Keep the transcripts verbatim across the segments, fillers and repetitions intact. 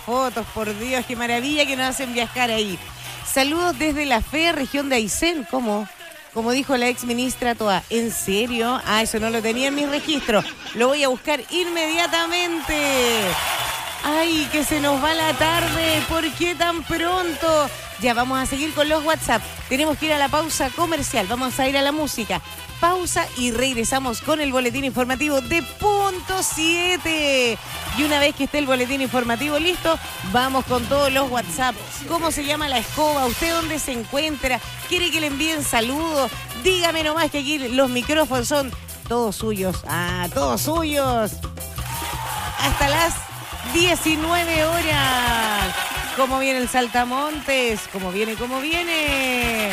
fotos, por Dios, qué maravilla que nos hacen viajar ahí. Saludos desde La Fe, región de Aysén. ¿Cómo? Como dijo la ex ministra Toa. ¿En serio? Ah, eso no lo tenía en mis registros. Lo voy a buscar inmediatamente. Ay, que se nos va la tarde. ¿Por qué tan pronto? Ya, vamos a seguir con los WhatsApp. Tenemos que ir a la pausa comercial. Vamos a ir a la música. Pausa y regresamos con el boletín informativo de Punto siete. Y una vez que esté el boletín informativo listo, vamos con todos los WhatsApp. ¿Cómo se llama la escoba? ¿Usted dónde se encuentra? ¿Quiere que le envíen saludos? Dígame nomás que aquí los micrófonos son todos suyos. Ah, todos suyos. Hasta las diecinueve horas. ¿Cómo viene el Saltamontes? ¿Cómo viene? ¿Cómo viene?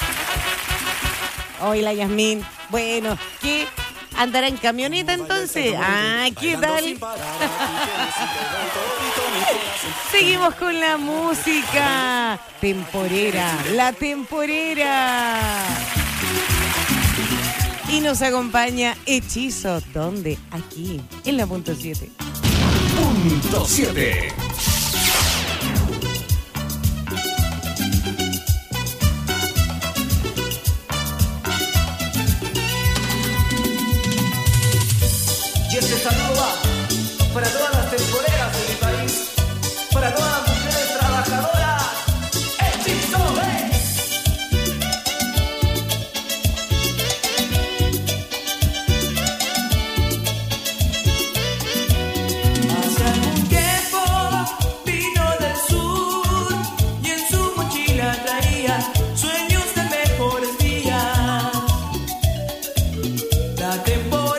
Hoy la Yasmín. Bueno, ¿qué? ¿Andará en camioneta entonces? Ah, ¿qué tal? Seguimos con la música. Temporera, la temporera. Y nos acompaña Hechizo. ¿Dónde? Aquí, en la Punto siete. Punto siete. Y este saludo va para todas las temporeras de mi país, para todas las mujeres trabajadoras. ¡Hechizo, ven! Hace algún tiempo vino del sur y en su mochila traía sueños de mejores días. La temporada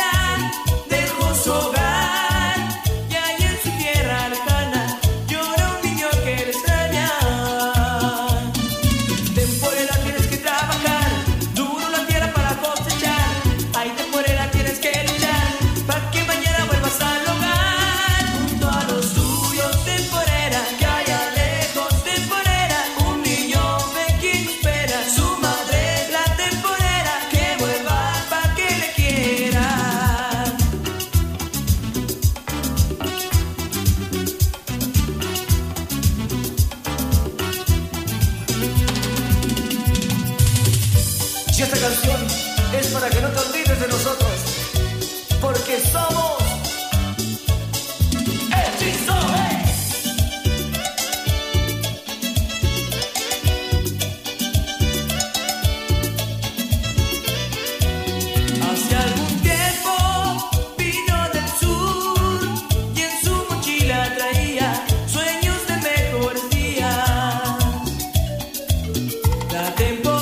para que no te olvides de nosotros, porque somos Hechizo, ¿eh? Hace algún tiempo vino del sur y en su mochila traía sueños de mejores días. La temporada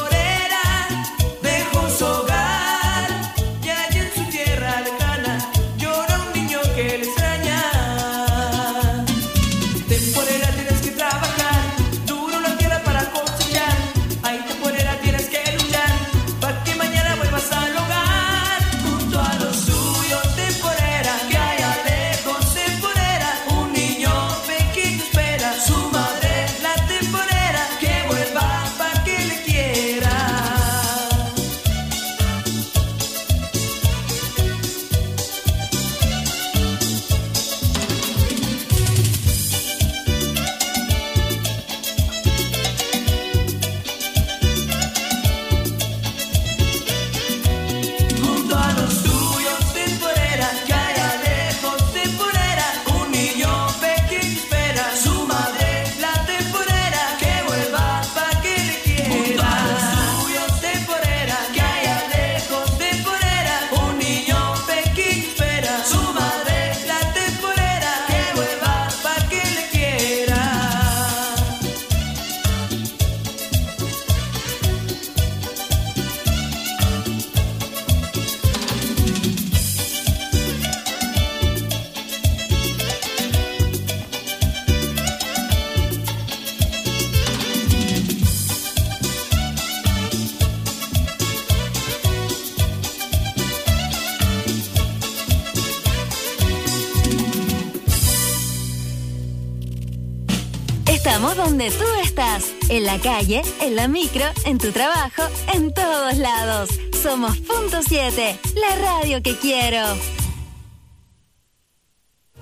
Estamos donde tú estás, en la calle, en la micro, en tu trabajo, en todos lados. Somos Punto siete, la radio que quiero.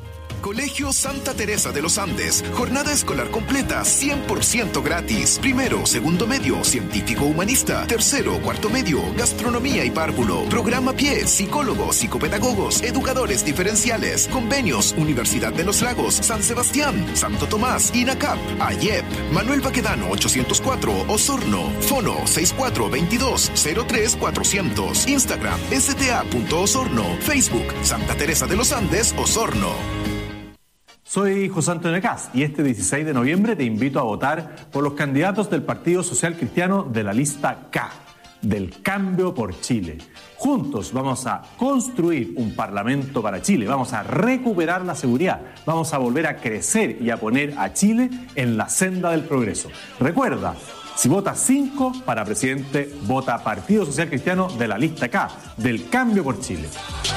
Colegio Santa Teresa de los Andes. Jornada escolar completa, cien por ciento gratis. Primero, segundo medio, científico humanista. Tercero, cuarto medio, gastronomía y párvulo. Programa pie, psicólogos, psicopedagogos, educadores diferenciales. Convenios, Universidad de los Lagos, San Sebastián, Santo Tomás, INACAP, AYEP. Manuel Baquedano ochocientos cuatro, Osorno. Fono seis cuatro dos dos cero tres cuatrocientos. Instagram, s t a punto osorno. Facebook, Santa Teresa de los Andes, Osorno. Soy José Antonio Cast y este dieciséis de noviembre te invito a votar por los candidatos del Partido Social Cristiano de la lista K, del Cambio por Chile. Juntos vamos a construir un parlamento para Chile, vamos a recuperar la seguridad, vamos a volver a crecer y a poner a Chile en la senda del progreso. Recuerda, si votas cinco para presidente, vota Partido Social Cristiano de la lista K, del Cambio por Chile.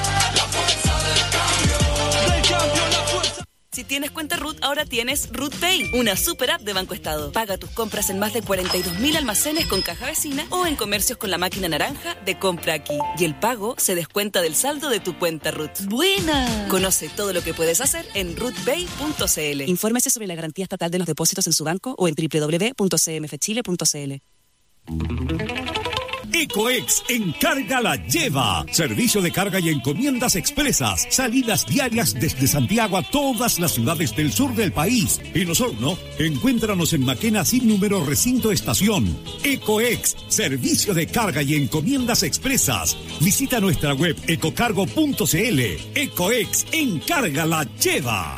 Si tienes cuenta R U T, ahora tienes R U T Pay, una super app de Banco Estado. Paga tus compras en más de cuarenta y dos mil almacenes con caja vecina o en comercios con la máquina naranja de Compra Aquí. Y el pago se descuenta del saldo de tu cuenta R U T. ¡Buena! Conoce todo lo que puedes hacer en rutpay punto c l. Infórmese sobre la garantía estatal de los depósitos en su banco o en doble u doble u doble u punto c m f chile punto c l. Ecoex Encarga la Lleva. Servicio de carga y encomiendas expresas. Salidas diarias desde Santiago a todas las ciudades del sur del país. En Osorno, encuéntranos en Maquena sin número recinto estación. Ecoex, servicio de carga y encomiendas expresas. Visita nuestra web ecocargo punto c l. Ecoex Encarga la Lleva.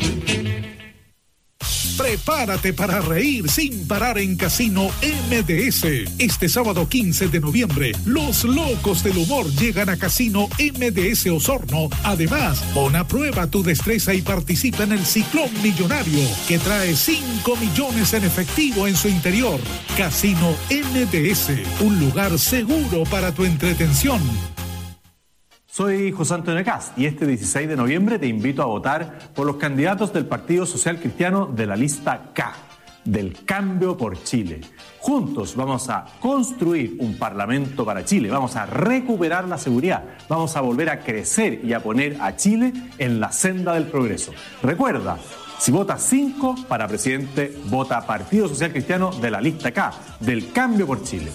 Prepárate para reír sin parar en Casino M D S. Este sábado quince de noviembre, los locos del humor llegan a Casino M D S Osorno. Además, pon a prueba tu destreza y participa en el Ciclón Millonario, que trae cinco millones en efectivo en su interior. Casino M D S, un lugar seguro para tu entretención. Soy José Antonio Cast y este dieciséis de noviembre te invito a votar por los candidatos del Partido Social Cristiano de la lista K, del Cambio por Chile. Juntos vamos a construir un parlamento para Chile, vamos a recuperar la seguridad, vamos a volver a crecer y a poner a Chile en la senda del progreso. Recuerda, si votas cinco para presidente, vota Partido Social Cristiano de la lista K, del Cambio por Chile.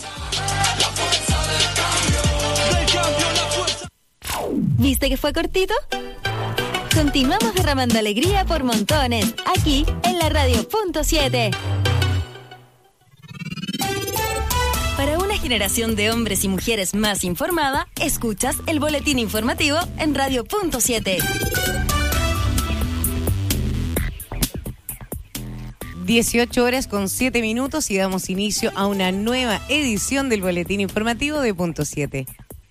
¿Viste que fue cortito? Continuamos derramando alegría por montones, aquí en la Radio Punto siete. Para una generación de hombres y mujeres más informada, escuchas el boletín informativo en Radio Punto siete. dieciocho horas con siete minutos y damos inicio a una nueva edición del boletín informativo de Punto siete.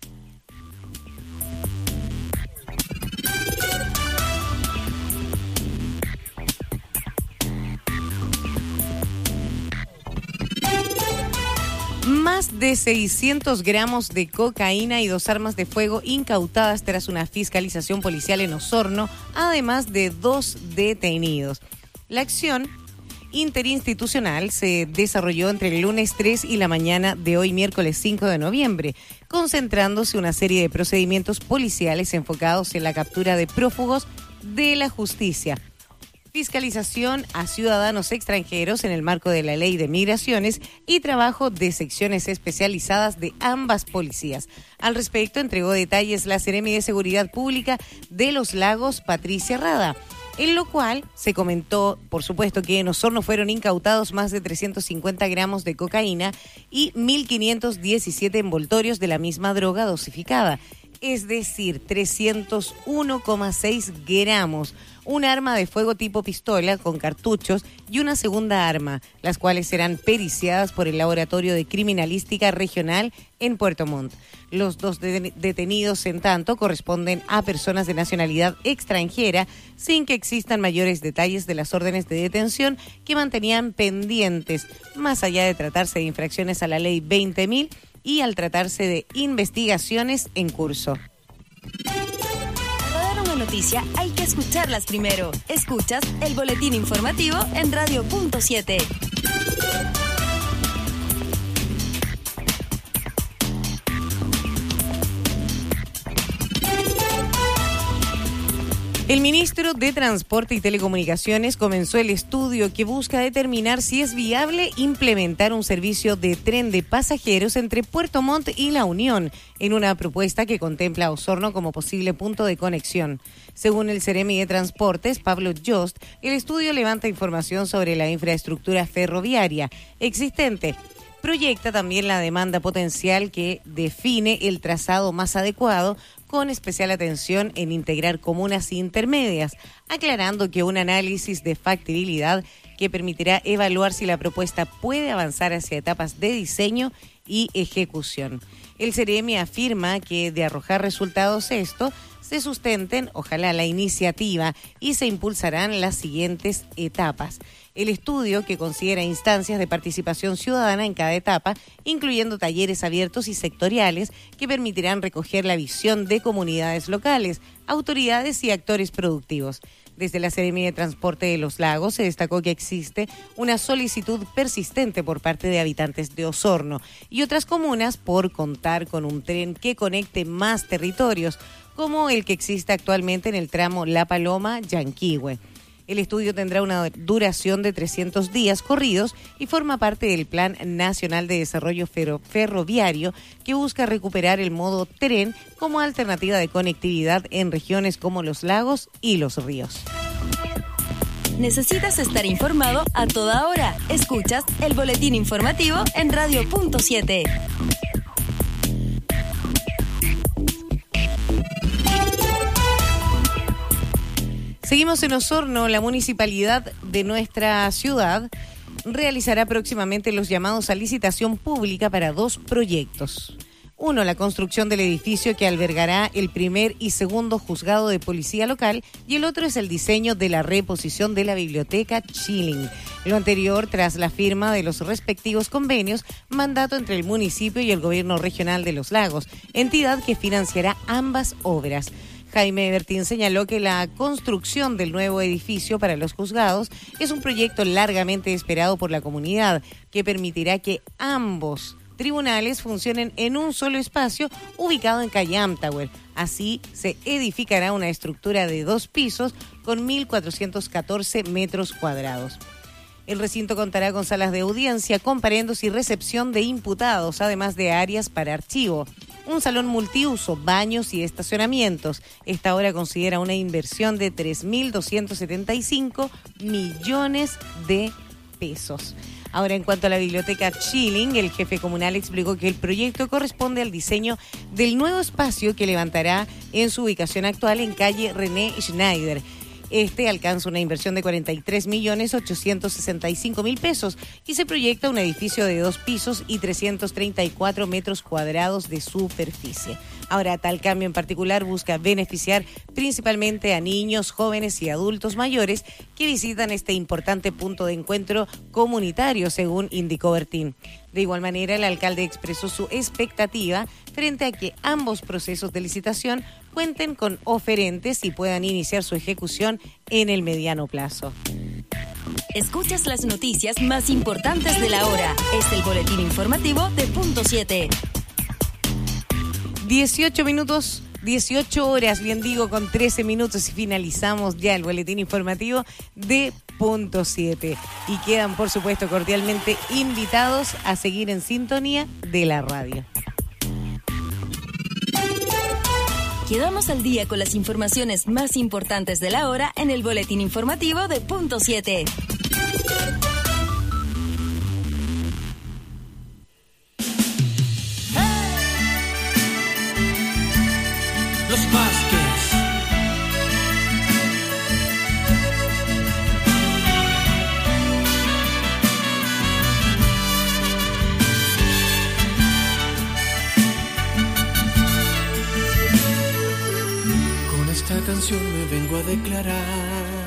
Más de seiscientos gramos de cocaína y dos armas de fuego incautadas tras una fiscalización policial en Osorno, además de dos detenidos. La acción interinstitucional se desarrolló entre el lunes tres y la mañana de hoy, miércoles cinco de noviembre, concentrándose una serie de procedimientos policiales enfocados en la captura de prófugos de la justicia. Fiscalización a ciudadanos extranjeros en el marco de la Ley de Migraciones y trabajo de secciones especializadas de ambas policías. Al respecto, entregó detalles la Seremi de Seguridad Pública de Los Lagos, Patricia Rada, en lo cual se comentó, por supuesto, que en Osorno fueron incautados más de trescientos cincuenta gramos de cocaína y mil quinientos diecisiete envoltorios de la misma droga dosificada, es decir, trescientos uno coma seis gramos, un arma de fuego tipo pistola con cartuchos y una segunda arma, las cuales serán periciadas por el Laboratorio de Criminalística Regional en Puerto Montt. Los dos de- detenidos, en tanto, corresponden a personas de nacionalidad extranjera, sin que existan mayores detalles de las órdenes de detención que mantenían pendientes, más allá de tratarse de infracciones a la Ley veinte mil y al tratarse de investigaciones en curso. Para dar una noticia hay que escucharlas primero. Escuchas el boletín informativo en Radio Punto siete. El ministro de Transporte y Telecomunicaciones comenzó el estudio que busca determinar si es viable implementar un servicio de tren de pasajeros entre Puerto Montt y La Unión, en una propuesta que contempla a Osorno como posible punto de conexión. Según el Ceremi de Transportes, Pablo Jost, el estudio levanta información sobre la infraestructura ferroviaria existente. Proyecta también la demanda potencial que define el trazado más adecuado, con especial atención en integrar comunas intermedias, aclarando que un análisis de factibilidad que permitirá evaluar si la propuesta puede avanzar hacia etapas de diseño y ejecución. El Ceremi afirma que de arrojar resultados esto, se sustenten, ojalá, la iniciativa y se impulsarán las siguientes etapas. El estudio, que considera instancias de participación ciudadana en cada etapa, incluyendo talleres abiertos y sectoriales que permitirán recoger la visión de comunidades locales, autoridades y actores productivos. Desde la Seremía de Transporte de los Lagos se destacó que existe una solicitud persistente por parte de habitantes de Osorno y otras comunas por contar con un tren que conecte más territorios, como el que existe actualmente en el tramo La Paloma-Yanquihue. El estudio tendrá una duración de trescientos días corridos y forma parte del Plan Nacional de Desarrollo Ferro- Ferroviario, que busca recuperar el modo tren como alternativa de conectividad en regiones como los lagos y los ríos. ¿Necesitas estar informado a toda hora? Escuchas el boletín informativo en Radio Punto siete. Seguimos en Osorno. La municipalidad de nuestra ciudad realizará próximamente los llamados a licitación pública para dos proyectos. Uno, la construcción del edificio que albergará el primer y segundo juzgado de policía local, y el otro es el diseño de la reposición de la biblioteca Chilling. Lo anterior tras la firma de los respectivos convenios, mandato entre el municipio y el gobierno regional de Los Lagos, entidad que financiará ambas obras. Jaime Bertín señaló que la construcción del nuevo edificio para los juzgados es un proyecto largamente esperado por la comunidad que permitirá que ambos tribunales funcionen en un solo espacio ubicado en calle Amtower. Así se edificará una estructura de dos pisos con mil cuatrocientos catorce metros cuadrados. El recinto contará con salas de audiencia, comparendos y recepción de imputados, además de áreas para archivo. Un salón multiuso, baños y estacionamientos. Esta obra considera una inversión de tres mil doscientos setenta y cinco millones de pesos. Ahora, en cuanto a la biblioteca Chilling, el jefe comunal explicó que el proyecto corresponde al diseño del nuevo espacio que levantará en su ubicación actual en calle René Schneider. Este alcanza una inversión de cuarenta y tres millones ochocientos sesenta y cinco mil pesos y se proyecta un edificio de dos pisos y trescientos treinta y cuatro metros cuadrados de superficie. Ahora, tal cambio en particular busca beneficiar principalmente a niños, jóvenes y adultos mayores que visitan este importante punto de encuentro comunitario, según indicó Bertín. De igual manera, el alcalde expresó su expectativa frente a que ambos procesos de licitación cuenten con oferentes y puedan iniciar su ejecución en el mediano plazo. Escuchas las noticias más importantes de la hora. Es el boletín informativo de Punto siete. dieciocho minutos, dieciocho horas, bien digo, con trece minutos y finalizamos ya el boletín informativo de Punto siete. Y quedan, por supuesto, cordialmente invitados a seguir en sintonía de la radio. Quedamos al día con las informaciones más importantes de la hora en el boletín informativo de Punto siete. Los Vázquez. Con esta canción me vengo a declarar.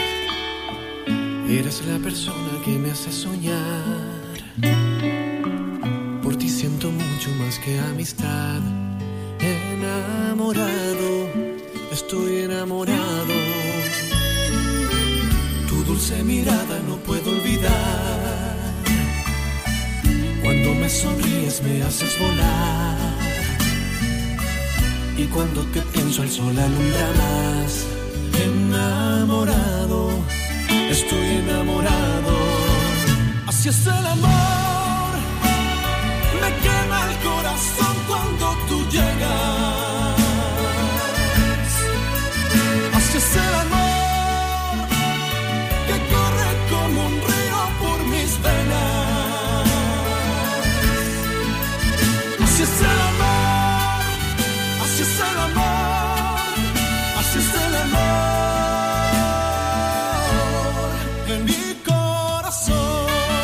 Eres la persona que me hace soñar. Por ti siento mucho más que amistad. Enamorado, estoy enamorado. Tu dulce mirada no puedo olvidar. Cuando me sonríes me haces volar. Y cuando te pienso el sol alumbra más. enamorado, estoy enamorado. Así es el amor, me quema el corazón cuando tú llegas. Así es el amor, que corre como un río por mis venas. Así es el amor, así es el amor, así es el amor en mi corazón.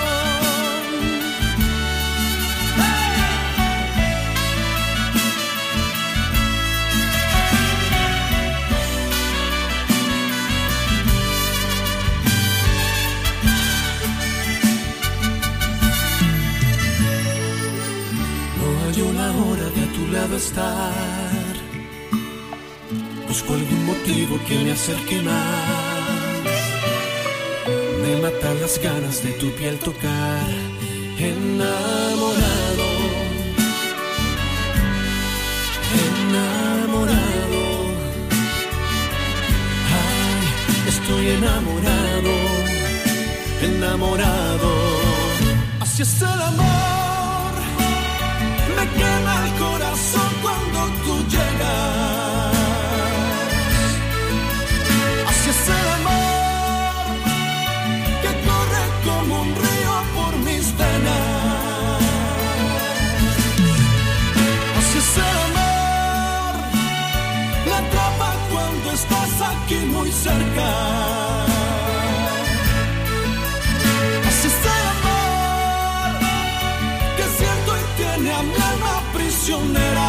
No hallo la hora de a tu lado estar. Busco algún motivo que me acerque más. Me matan las ganas de tu piel tocar. Enamorado, enamorado. Ay, estoy enamorado, enamorado. Así es el amor, me quema el corazón cuando tú llegas. Así es el amor, que corre como un río por mis venas. Así es el amor, me atrapa cuando estás aquí muy cerca. Así es el amor, que siento y tiene a mi alma prisionera.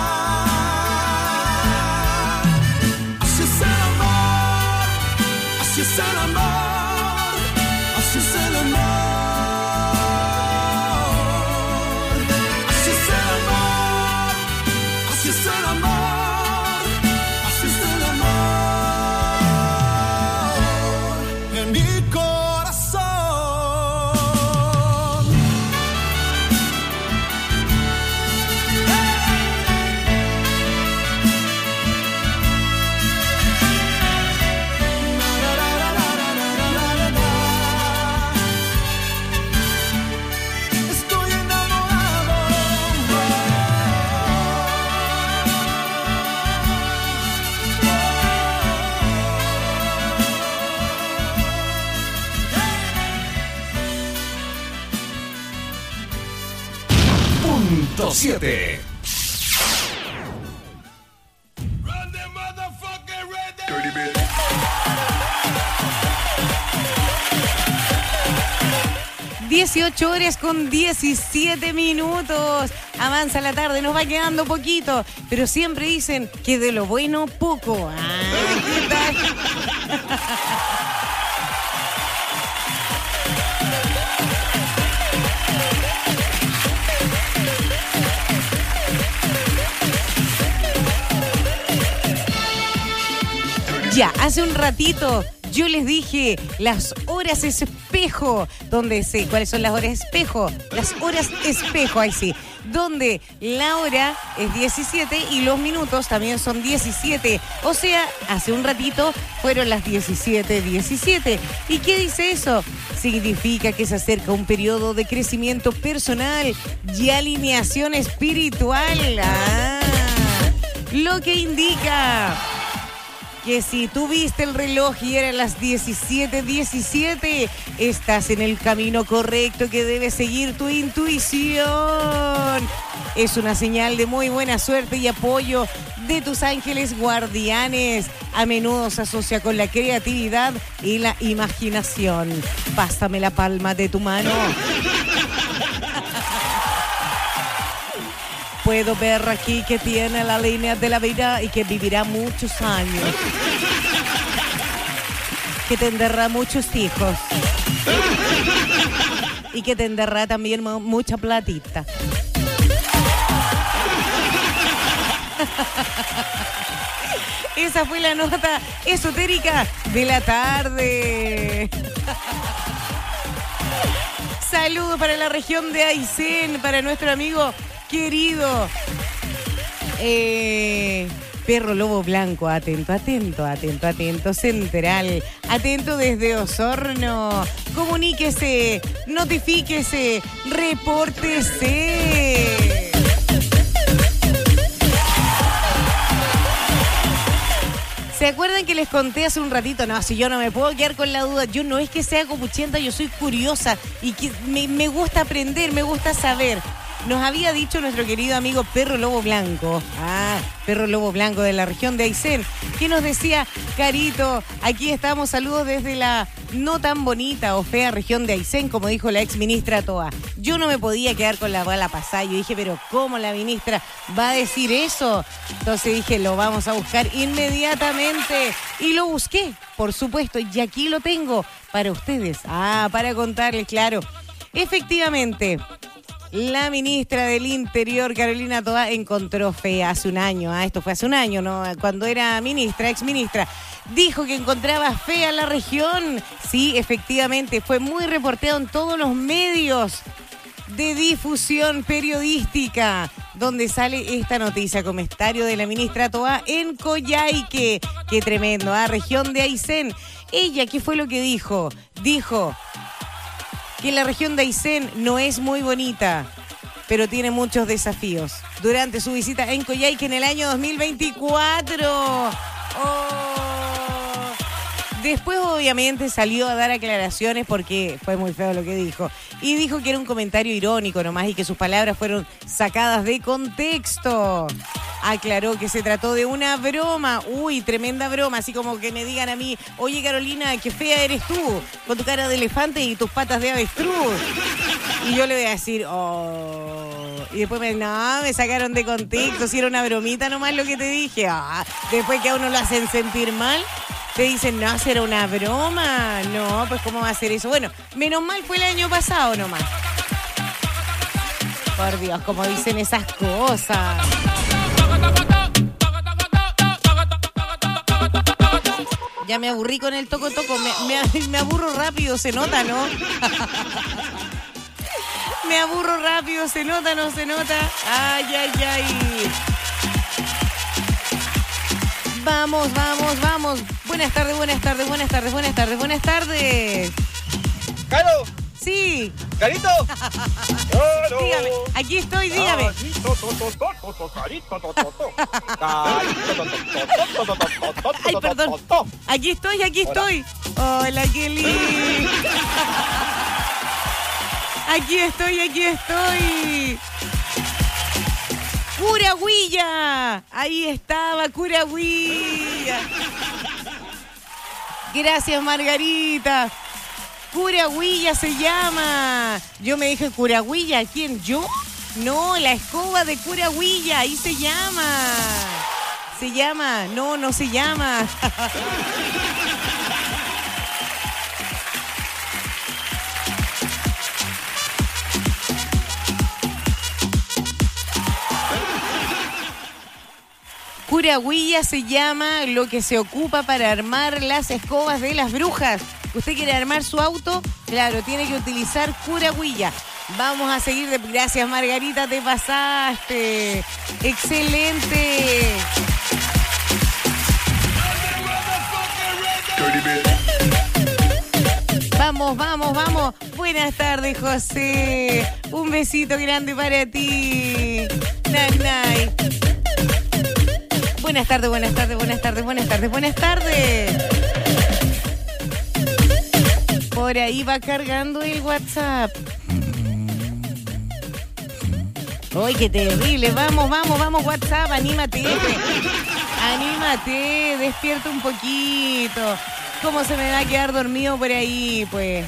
Así es el amor, así es el amor, así es el amor. Así es el amor, así es el amor, así es el amor en mi corazón. Estoy enamorado. Punto siete. dieciocho horas con diecisiete minutos. Avanza la tarde, nos va quedando poquito, pero siempre dicen que de lo bueno poco. Ah, ¿qué tal? Ya, hace un ratito yo les dije las horas espejo, donde sé cuáles son las horas espejo, las horas espejo, ahí sí, donde la hora es diecisiete y los minutos también son diecisiete, o sea, hace un ratito fueron las diecisiete diecisiete. ¿Y qué dice eso? Significa que se acerca un periodo de crecimiento personal y alineación espiritual. Ah, lo que indica que si tú viste el reloj y eran las diecisiete diecisiete, estás en el camino correcto que debe seguir tu intuición. Es una señal de muy buena suerte y apoyo de tus ángeles guardianes. A menudo se asocia con la creatividad y la imaginación. Pásame la palma de tu mano. Puedo ver aquí que tiene la línea de la vida y que vivirá muchos años. Que tendrá muchos hijos. Y que tendrá también mucha platita. Esa fue la nota esotérica de la tarde. Saludos para la región de Aysén, para nuestro amigo querido eh, Perro Lobo Blanco, atento, atento, atento, atento, Central, atento desde Osorno, comuníquese, notifíquese, repórtese. ¿Se acuerdan que les conté hace un ratito? No, si yo no me puedo quedar con la duda, yo no es que sea copuchenta, yo soy curiosa y que me, me gusta aprender, me gusta saber. Nos había dicho nuestro querido amigo Perro Lobo Blanco, ah, Perro Lobo Blanco de la región de Aysén, que nos decía, Carito, aquí estamos, saludos desde la no tan bonita o fea región de Aysén, como dijo la ex ministra Toa. Yo no me podía quedar con la bala pasada, yo dije, pero ¿cómo la ministra va a decir eso? Entonces dije, lo vamos a buscar inmediatamente, y lo busqué, por supuesto, y aquí lo tengo para ustedes, ah, para contarles, claro, efectivamente. La ministra del Interior, Carolina Toa, encontró fea hace un año. Ah, esto fue hace un año, ¿no? Cuando era ministra, ex ministra. Dijo que encontraba fea la región. Sí, efectivamente, fue muy reporteado en todos los medios de difusión periodística, donde sale esta noticia, comentario de la ministra Toa en Coyhaique. Qué tremendo, ¿ah? Región de Aysén. Ella, ¿qué fue lo que dijo? Dijo que la región de Aysén no es muy bonita, pero tiene muchos desafíos. Durante su visita en Coyhaique en el año dos mil veinticuatro. Oh. Después, obviamente, salió a dar aclaraciones porque fue muy feo lo que dijo. Y dijo que era un comentario irónico nomás y que sus palabras fueron sacadas de contexto. Aclaró que se trató de una broma. Uy, tremenda broma. Así como que me digan a mí, oye, Carolina, qué fea eres tú, con tu cara de elefante y tus patas de avestruz. Y yo le voy a decir, oh. Y después me, no, me sacaron de contexto. Si era una bromita nomás lo que te dije. Ah, después que a uno lo hacen sentir mal, te dicen, no, será una broma. No, pues ¿cómo va a ser eso? Bueno, menos mal fue el año pasado nomás. Por Dios, como dicen esas cosas. Ya me aburrí con el toco toco, me, me, me aburro rápido, se nota, ¿no? Me aburro rápido, se nota, no se nota. Ay, ay, ay. Vamos, vamos, vamos. Buenas tardes, buenas tardes, buenas tardes, buenas tardes, buenas tardes. ¿Caro? Sí. ¿Carito? Claro. Dígame, aquí estoy, dígame. Ay, perdón. Aquí estoy, aquí estoy. Hola, Kelly. Aquí estoy, aquí estoy. ¡Curahuilla! Ahí estaba, Curahuilla. Gracias, Margarita. Curahuilla se llama. Yo me dije, ¿Curahuilla? ¿Quién? ¿Yo? No, la escoba de Curahuilla, ahí se llama. Se llama. No, no se llama. Curahuilla se llama lo que se ocupa para armar las escobas de las brujas. ¿Usted quiere armar su auto? Claro, tiene que utilizar Curahuilla. Vamos a seguir. De... Gracias, Margarita, te pasaste. Excelente. Vamos, vamos, vamos. Buenas tardes, José. Un besito grande para ti. Night, night. Buenas tardes, buenas tardes, buenas tardes, buenas tardes, buenas tardes. Por ahí va cargando el WhatsApp. ¡Ay, qué terrible! Vamos, vamos, vamos, WhatsApp, anímate. Anímate, despierta un poquito. ¿Cómo se me va a quedar dormido por ahí, pues?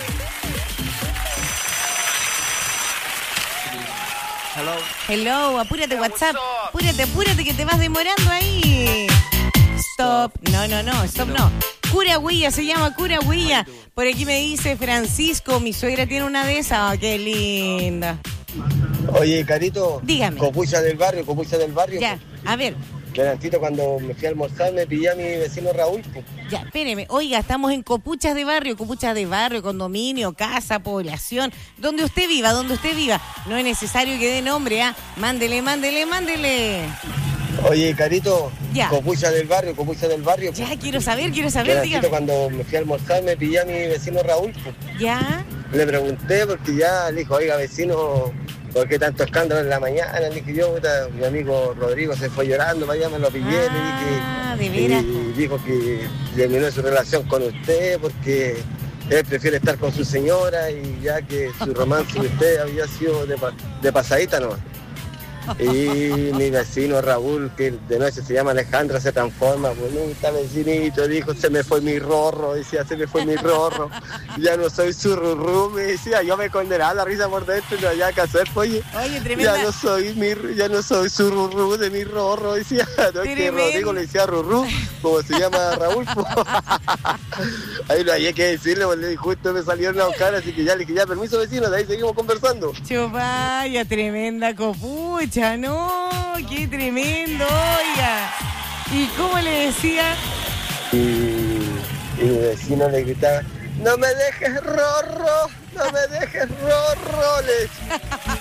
Hello. Hello, apúrate, WhatsApp. Apúrate, apúrate que te vas demorando ahí. Stop. No, no, no, stop no. Curahuilla, se llama Curahuilla. Por aquí me dice Francisco, mi suegra tiene una de esas. Oh, qué linda. Oye, Carito. Dígame. Copucha del barrio, copucha del barrio. Ya, a ver. Que antes cuando me fui a almorzar me pillé a mi vecino Raúl. Pues. Ya, espéreme. Oiga, estamos en copuchas de barrio, copuchas de barrio, condominio, casa, población. Donde usted viva, donde usted viva. No es necesario que dé nombre, ¿ah? ¿eh? Mándele, mándele, mándele. Oye, Carito, ya. Copucha del barrio, Copucha del barrio. Ya, quiero saber, quiero saber, dígame. Cuando me fui a almorzar me pillé a mi vecino Raúl. Ya. Le pregunté porque ya le dijo, oiga, vecino, ¿por qué tanto escándalo en la mañana? Le dije yo, puta, mi amigo Rodrigo se fue llorando, para allá me lo pillé, ah, le dije. ¿de veras? Y dijo que terminó su relación con usted porque él prefiere estar con su señora y ya que su romance con usted había sido de, de pasadita nomás. Y mi vecino Raúl, que de noche se llama Alejandra, se transforma, bonita vecinito, dijo, se me fue mi rorro, decía, se me fue mi rorro, ya no soy su rurru, me decía, yo me condenaba la risa por dentro y no había que hacer, oye, oye tremenda. ya no soy mi, ya no soy su rurru de mi rorro, decía, no es que Rodrigo le decía rurru, como se llama Raúl, ahí no había que decirle, porque justo me salieron a buscar, así que ya le dije, ya permiso vecino, de ahí seguimos conversando. Chupaya, tremenda copucha. No, qué tremendo, oiga. ¿Y cómo le decía? Y, y mi vecino le gritaba, no me dejes rorro, no me dejes rorro, le decía.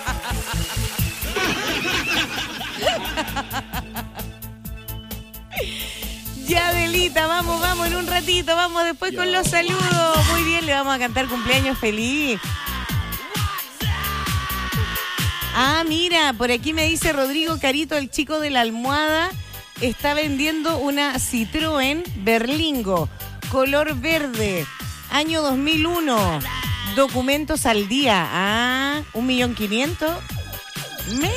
Ya, Delita, vamos, vamos, en un ratito, vamos después con los saludos. Muy bien, le vamos a cantar cumpleaños feliz. Ah, mira, por aquí me dice Rodrigo Carito, el chico de la almohada, está vendiendo una Citroën Berlingo, color verde, año dos mil uno, documentos al día. Ah, un millón quinientos. Me...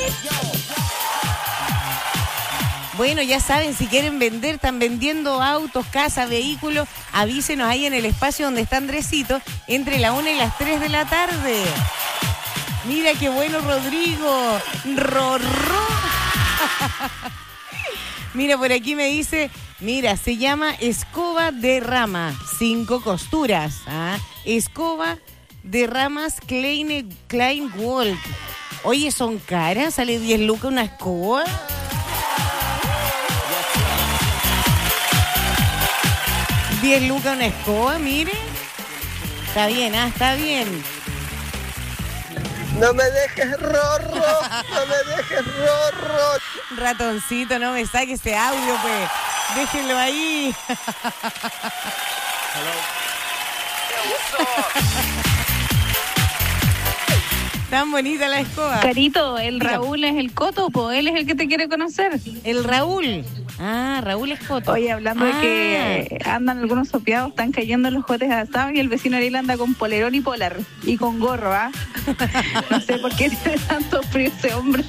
Bueno, ya saben, si quieren vender, están vendiendo autos, casas, vehículos, avísenos ahí en el espacio donde está Andresito, entre la una y las tres de la tarde. Mira qué bueno, Rodrigo. Rorro. Mira, por aquí me dice, mira, se llama escoba de rama, cinco costuras. ¿Ah? Escoba de ramas Klein, Klein Walk. Oye, son caras, sale diez lucas una escoba. diez lucas una escoba, mire. Está bien, ah, está bien. No me dejes rorro, no me dejes rorro. Ratoncito, no me saque ese audio, pues. Déjenlo ahí. Tan bonita la escoba. Carito, el Raúl es el Coto, pues él es el que te quiere conocer. El Raúl. Ah, Raúl es Coto. Oye, hablando ah. de que andan algunos sopeados, están cayendo los jotes asados y el vecino Ariel anda con polerón y polar y con gorro, ¿ah? No sé por qué tiene tanto frío ese hombre.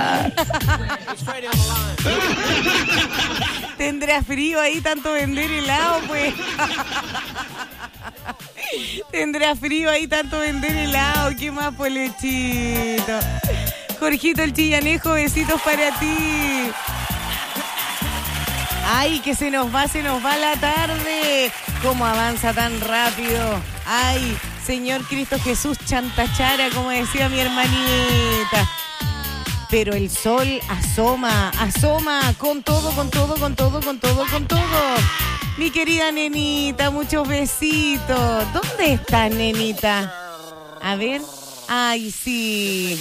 ¿Tendrá frío ahí tanto vender helado, pues? ¿Tendrá frío ahí tanto vender helado? ¿Qué más, Polechito? Jorgito el Chillanejo, besitos para ti. Ay, que se nos va, se nos va la tarde. ¿Cómo avanza tan rápido? Ay, Señor Cristo Jesús Chantachara, como decía mi hermanita. Pero el sol asoma, asoma con todo, con todo, con todo, con todo, con todo. Mi querida nenita, muchos besitos. ¿Dónde está, nenita? A ver. Ay, sí.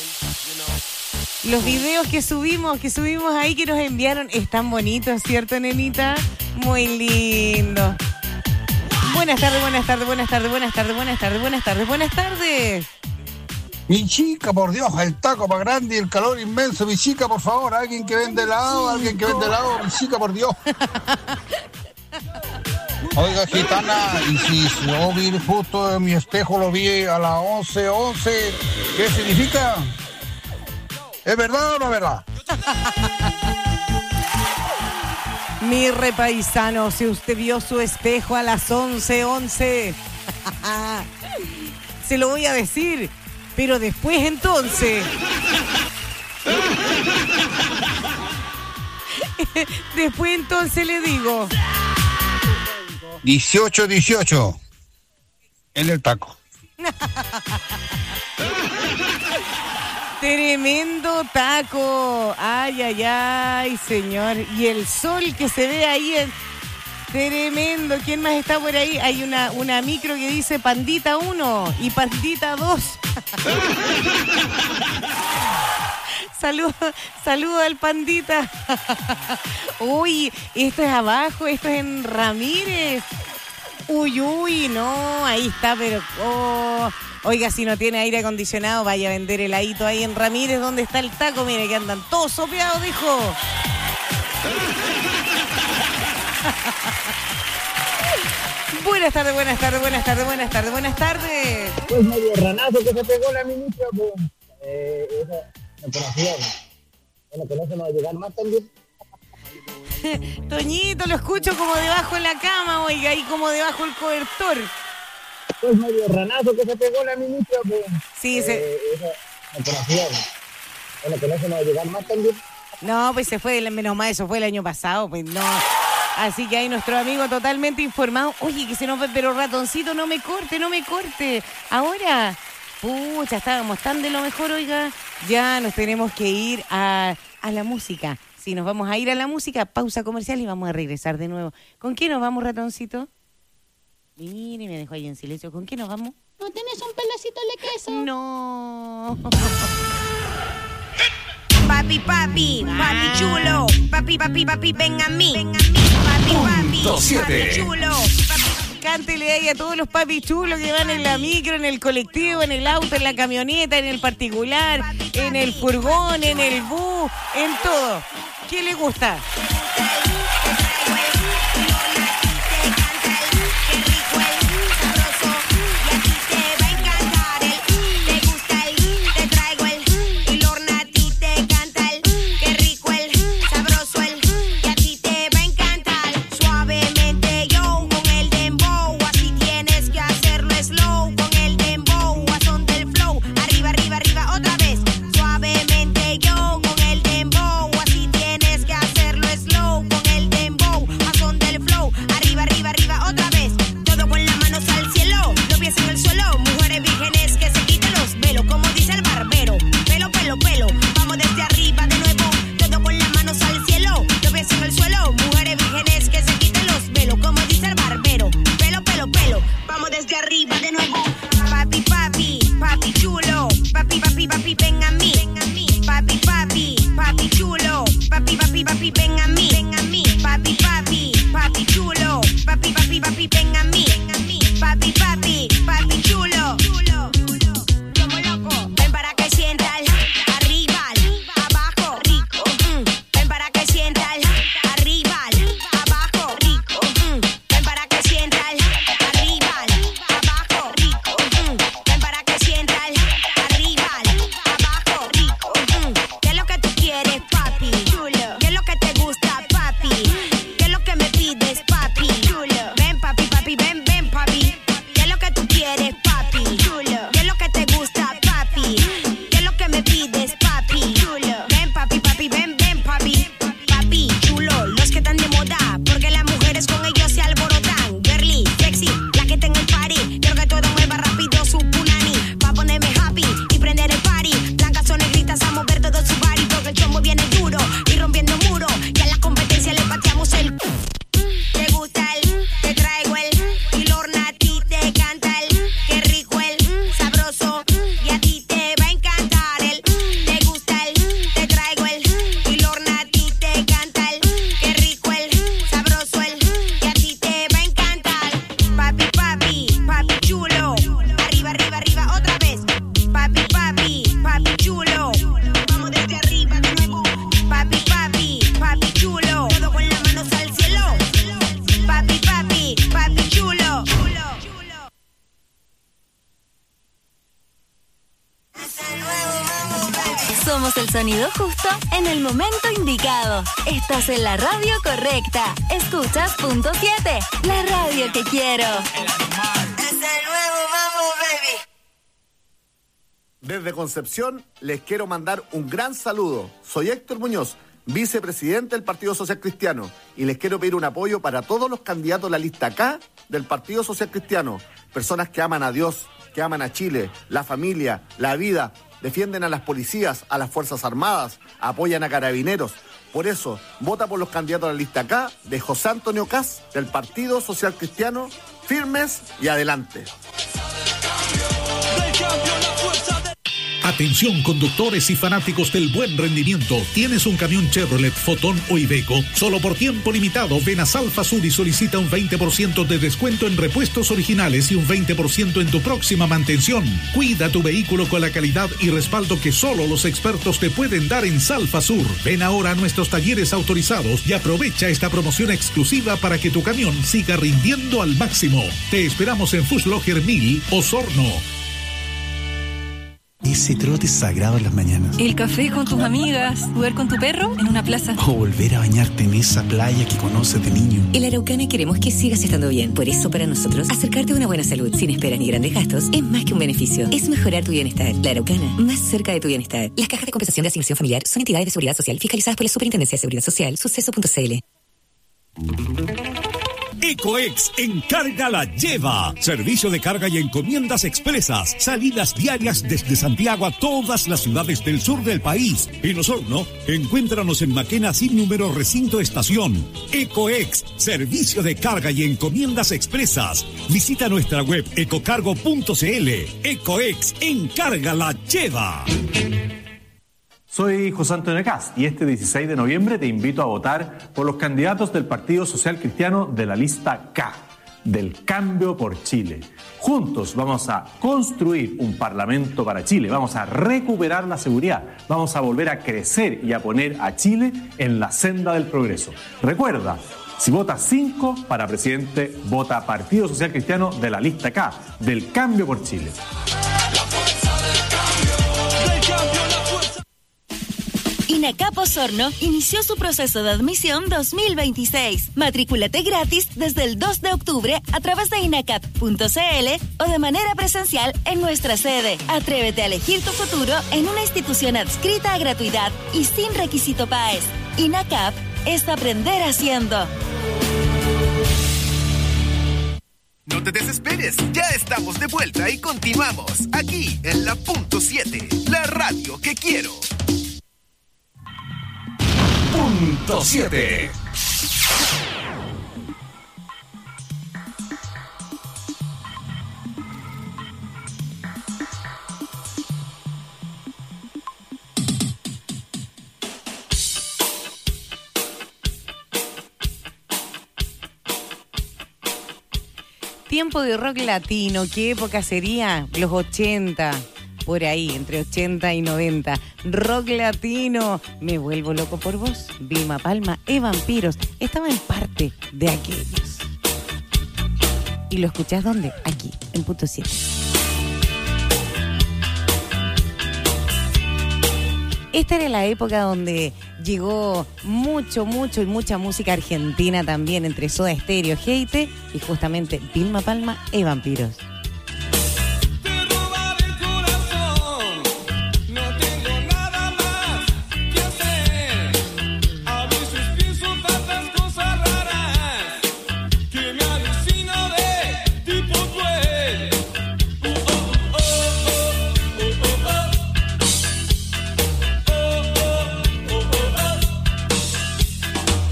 Los videos que subimos, que subimos ahí, que nos enviaron, están bonitos, ¿cierto, nenita? Muy lindo. Buenas tardes, buenas tardes, buenas tardes, buenas tardes, buenas tardes, buenas tardes, buenas tardes. Mi chica, por Dios, el taco más grande y el calor inmenso. Mi chica, por favor, alguien que vende helado, alguien que vende helado, mi chica, por Dios. Oiga, gitana, y si yo vi justo en mi espejo, lo vi a las once once, ¿qué significa? ¿Es verdad o no es verdad? Mi repaisano, si usted vio su espejo a las once once, se lo voy a decir, pero después entonces... Después entonces le digo... dieciocho dieciocho en el taco. Tremendo taco. Ay, ay, ay, señor. Y el sol que se ve ahí es tremendo. ¿Quién más está por ahí? Hay una, una micro que dice Pandita uno y Pandita dos. Saludos, saludos al pandita. Uy, esto es abajo, esto es en Ramírez. Uy, uy, no, ahí está, pero... Oh. Oiga, si no tiene aire acondicionado, vaya a vender heladito ahí en Ramírez, donde está el taco. Mire que andan todos sopeados, dijo. Buenas tardes, buenas tardes, buenas tardes, buenas tardes, buenas tardes. Pues medio ranazo que se pegó la ministra, pues, eh, esa operación. Bueno, que no se nos va a llegar más también. Toñito, lo escucho como debajo de la cama, oiga, ahí como debajo del cobertor. Pues medio ranazo que se pegó la ministra, pues. Sí, eh, se... esa operación. Bueno, que no se nos va a llegar más también. No, pues se fue, menos mal, eso fue el año pasado, pues no. Así que ahí nuestro amigo totalmente informado. Oye, que se nos ve, pero ratoncito, no me corte, no me corte. Ahora, pucha, estábamos tan de lo mejor, oiga. Ya nos tenemos que ir a, a la música. Sí, nos vamos a ir a la música, pausa comercial y vamos a regresar de nuevo. ¿Con quién nos vamos, ratoncito? Mire, me dejó ahí en silencio. ¿Con quién nos vamos? ¿No tenés un pedacito de queso? No. Papi, papi, papi chulo. Papi, papi, papi, ven a mí. Ven a mí. Papi, papi, papi chulo. Papi. Cántele ahí a todos los papi chulos que van en la micro, en el colectivo, en el auto, en la camioneta, en el particular, en el furgón, en el bus, en todo. ¿Qué le gusta? Sonido justo en el momento indicado. Estás en la radio correcta. Escuchas punto siete, la radio que quiero. Es el nuevo Mambo Baby. Desde Concepción les quiero mandar un gran saludo. Soy Héctor Muñoz, vicepresidente del Partido Social Cristiano, y les quiero pedir un apoyo para todos los candidatos de la lista K del Partido Social Cristiano. Personas que aman a Dios, que aman a Chile, la familia, la vida, defienden a las policías, a las Fuerzas Armadas, apoyan a carabineros. Por eso, vota por los candidatos a la lista K de José Antonio Kast, del Partido Social Cristiano, firmes y adelante. Atención conductores y fanáticos del buen rendimiento. ¿Tienes un camión Chevrolet, Fotón o Iveco? Solo por tiempo limitado ven a Salfa Sur y solicita un veinte por ciento de descuento en repuestos originales y un veinte por ciento en tu próxima mantención. Cuida tu vehículo con la calidad y respaldo que solo los expertos te pueden dar en Salfa Sur. Ven ahora a nuestros talleres autorizados y aprovecha esta promoción exclusiva para que tu camión siga rindiendo al máximo. Te esperamos en Fußlocher mil, Osorno. Ese trote es sagrado en las mañanas. El café con tus amigas, jugar con tu perro en una plaza. O volver a bañarte en esa playa que conoces de niño. En La Araucana queremos que sigas estando bien. Por eso, para nosotros, acercarte a una buena salud sin esperas ni grandes gastos es más que un beneficio. Es mejorar tu bienestar. La Araucana, más cerca de tu bienestar. Las cajas de compensación de asignación familiar son entidades de seguridad social fiscalizadas por la Superintendencia de Seguridad Social, suceso punto c l. Ecoex Encarga la Lleva. Servicio de carga y encomiendas expresas. Salidas diarias desde Santiago a todas las ciudades del sur del país. En Osorno, encuéntranos en Maquena sin número recinto estación. Ecoex, servicio de carga y encomiendas expresas. Visita nuestra web ecocargo punto c l. Ecoex Encarga la Lleva. Soy José Antonio Cast y este dieciséis de noviembre te invito a votar por los candidatos del Partido Social Cristiano de la lista K, del Cambio por Chile. Juntos vamos a construir un parlamento para Chile, vamos a recuperar la seguridad, vamos a volver a crecer y a poner a Chile en la senda del progreso. Recuerda, si votas cinco para presidente, vota Partido Social Cristiano de la lista K, del Cambio por Chile. INACAP Osorno inició su proceso de admisión dos mil veintiséis. Matrículate gratis desde el dos de octubre a través de inacap punto c l o de manera presencial en nuestra sede. Atrévete a elegir tu futuro en una institución adscrita a gratuidad y sin requisito P A E S. INACAP es aprender haciendo. No te desesperes, ya estamos de vuelta y continuamos aquí en la punto siete, la radio que quiero. Punto siete. Tiempo de rock latino, ¿qué época sería? Los ochenta. Por ahí, entre ochenta y noventa. Rock latino. Me vuelvo loco por vos. Vilma Palma y Vampiros estaban parte de aquellos. ¿Y lo escuchás dónde? Aquí, en punto siete. Esta era la época donde llegó mucho, mucho y mucha música argentina también, entre Soda Stereo, Heite y justamente Vilma Palma y Vampiros.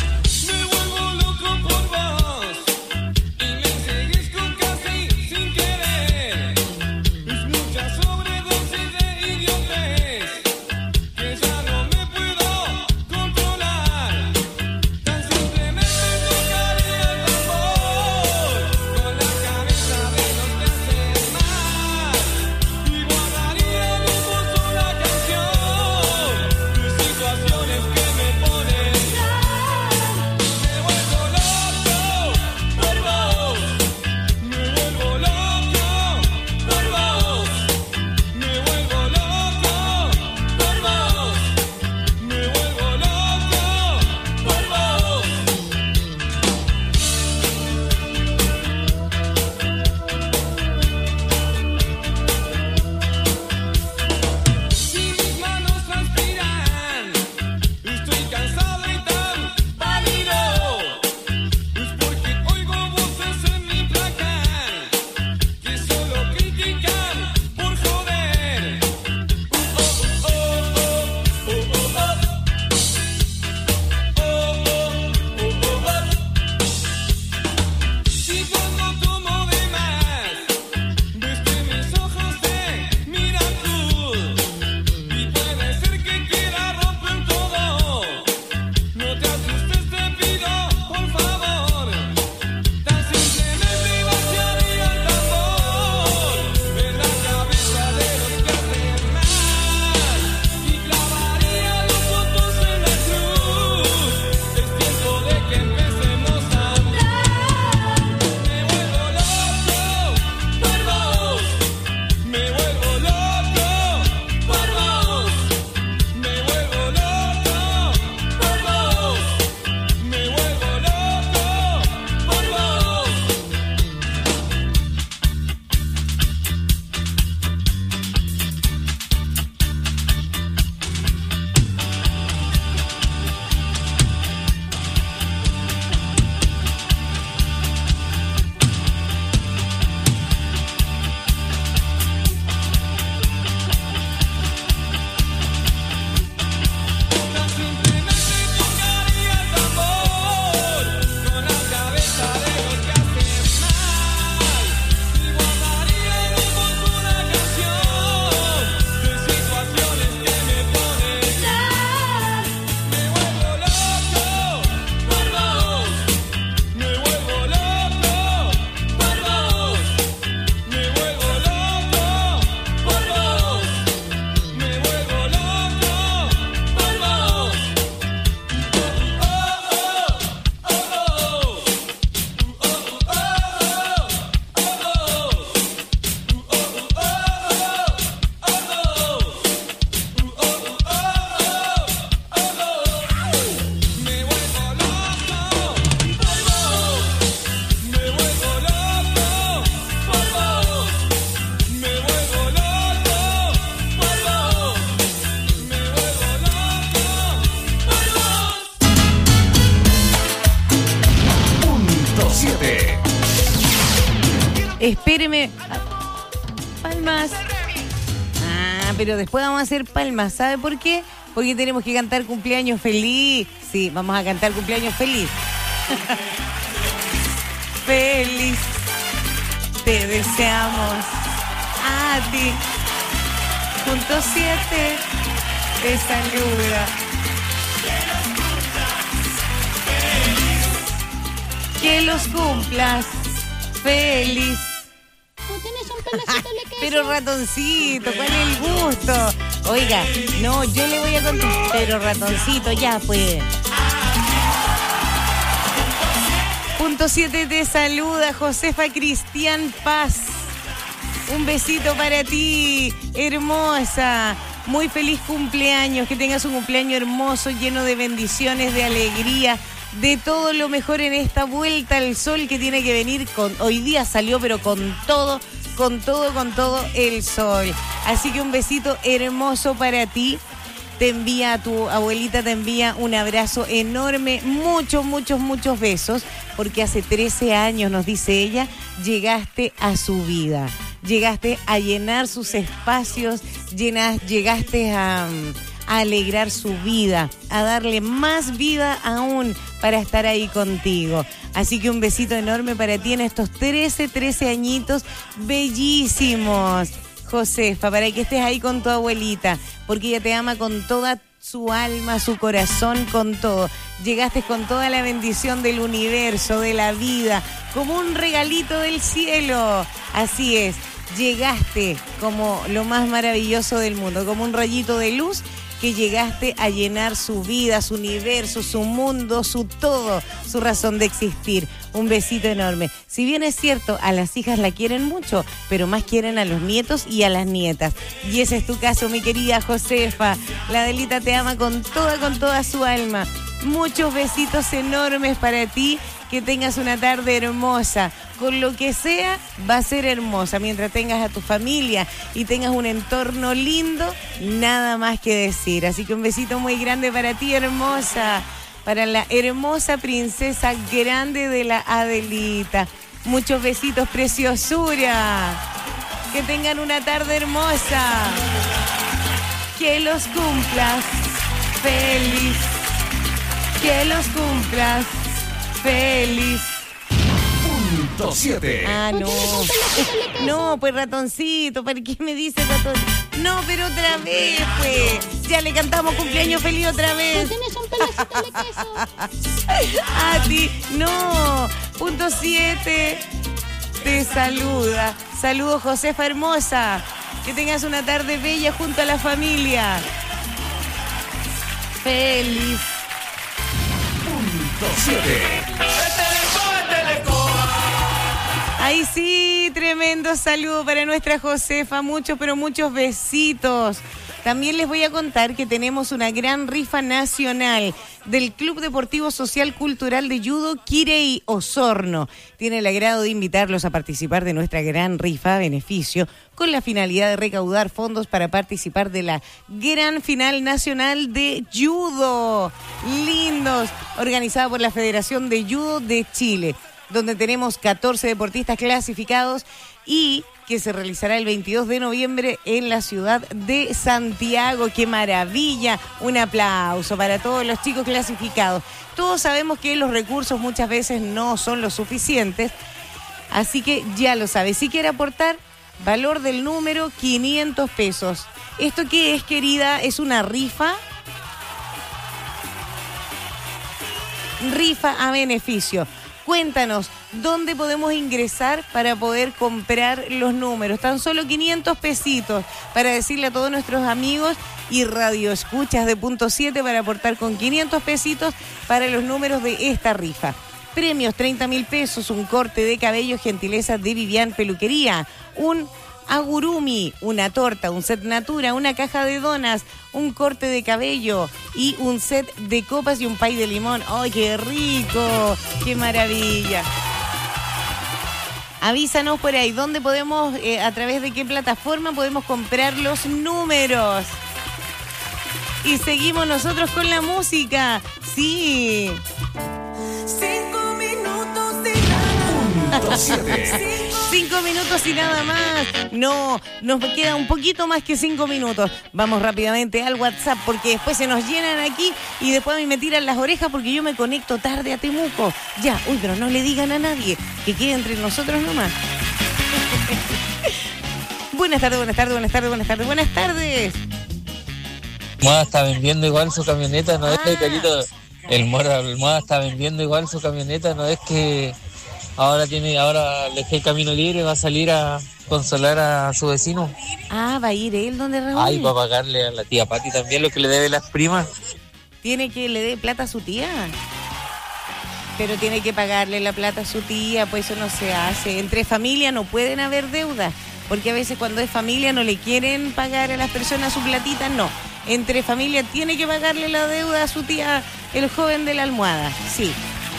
Sin que Espéreme. Palmas. Ah, pero después vamos a hacer palmas. ¿Sabe por qué? Porque tenemos que cantar cumpleaños feliz. Sí, vamos a cantar cumpleaños feliz. Feliz. Te deseamos a ti. Punto siete. Te saluda. Que los cumplas feliz. Tú tienes un pedacito de queso. Pero ratoncito, ¿cuál es el gusto? Oiga, no, yo le voy a contar. Pero ratoncito, ya pues. Punto siete te saluda Josefa Cristian Paz. Un besito para ti, hermosa. Muy feliz cumpleaños, que tengas un cumpleaños hermoso, lleno de bendiciones, de alegría, de todo lo mejor en esta vuelta al sol que tiene que venir con... Hoy día salió, pero con todo, con todo, con todo el sol. Así que un besito hermoso para ti. Te envía, tu abuelita te envía un abrazo enorme, muchos, muchos, muchos besos, porque hace trece años, nos dice ella, llegaste a su vida. Llegaste a llenar sus espacios, llenas, llegaste a, a alegrar su vida, a darle más vida aún para estar ahí contigo. Así que un besito enorme para ti en estos trece, trece añitos bellísimos, Josefa, para que estés ahí con tu abuelita, porque ella te ama con toda su alma, su corazón, con todo. Llegaste con toda la bendición del universo, de la vida, como un regalito del cielo. Así es, llegaste como lo más maravilloso del mundo, como un rayito de luz que llegaste a llenar su vida, su universo, su mundo, su todo, su razón de existir. Un besito enorme. Si bien es cierto, a las hijas la quieren mucho, pero más quieren a los nietos y a las nietas. Y ese es tu caso, mi querida Josefa. La Adelita te ama con toda, con toda su alma. Muchos besitos enormes para ti. Que tengas una tarde hermosa. Con lo que sea, va a ser hermosa. Mientras tengas a tu familia y tengas un entorno lindo, nada más que decir. Así que un besito muy grande para ti, hermosa. Para la hermosa princesa grande de la Adelita. Muchos besitos, preciosura. Que tengan una tarde hermosa. Que los cumplas feliz. Que los cumplas feliz. Punto siete. Ah, no. No, pues ratoncito, ¿para qué me dice ratón? No, pero otra vez, pues. Ya le cantamos cumpleaños feliz otra vez. Tú tienes un pedacito de queso. A ti, no. Punto siete. Te saluda. Saludos, Josefa hermosa. Que tengas una tarde bella junto a la familia. Feliz. Punto siete. Ahí sí, tremendo saludo para nuestra Josefa. Muchos, pero muchos besitos. También les voy a contar que tenemos una gran rifa nacional del Club Deportivo Social Cultural de Judo Quirey Osorno. Tiene el agrado de invitarlos a participar de nuestra gran rifa a beneficio con la finalidad de recaudar fondos para participar de la gran final nacional de judo. Lindos, organizada por la Federación de Judo de Chile, donde tenemos catorce deportistas clasificados y que se realizará el veintidós de noviembre en la ciudad de Santiago. ¡Qué maravilla! Un aplauso para todos los chicos clasificados. Todos sabemos que los recursos muchas veces no son los suficientes, así que ya lo sabes. Si quiere aportar, valor del número quinientos pesos. ¿Esto qué es, querida? ¿Es una rifa? Rifa a beneficio. Cuéntanos, ¿dónde podemos ingresar para poder comprar los números? Tan solo quinientos pesitos para decirle a todos nuestros amigos y radioescuchas de Punto siete para aportar con quinientos pesitos para los números de esta rifa. Premios, treinta mil pesos, un corte de cabello, gentileza de Vivian Peluquería, un agurumi, una torta, un set natura, una caja de donas, un corte de cabello y un set de copas y un pay de limón. ¡Ay, qué rico! ¡Qué maravilla! Avísanos por ahí, ¿dónde podemos, eh, a través de qué plataforma podemos comprar los números? Y seguimos nosotros con la música. ¡Sí! Cinco minutos de nada. Punto siete. Cinco minutos y nada más. No, nos queda un poquito más que cinco minutos. Vamos rápidamente al WhatsApp porque después se nos llenan aquí y después a mí me tiran las orejas porque yo me conecto tarde a Temuco. Ya, uy, pero no le digan a nadie, que quede entre nosotros nomás. Buenas tardes, buenas tardes, buenas tardes, buenas tardes, buenas tardes. Moda está vendiendo igual su camioneta, no ah. es que Carito, el Moda, el Moda está vendiendo igual su camioneta, no es que ahora tiene, ahora le dejé el camino libre, va a salir a consolar a su vecino. Ah, va a ir él donde Raúl. Ay, va a pagarle a la tía Pati también lo que le debe las primas. Tiene que le dé plata a su tía. Pero tiene que pagarle la plata a su tía, pues eso no se hace. Entre familia no pueden haber deudas, porque a veces cuando es familia no le quieren pagar a las personas su platita, no. Entre familia tiene que pagarle la deuda a su tía, el joven de la almohada, sí.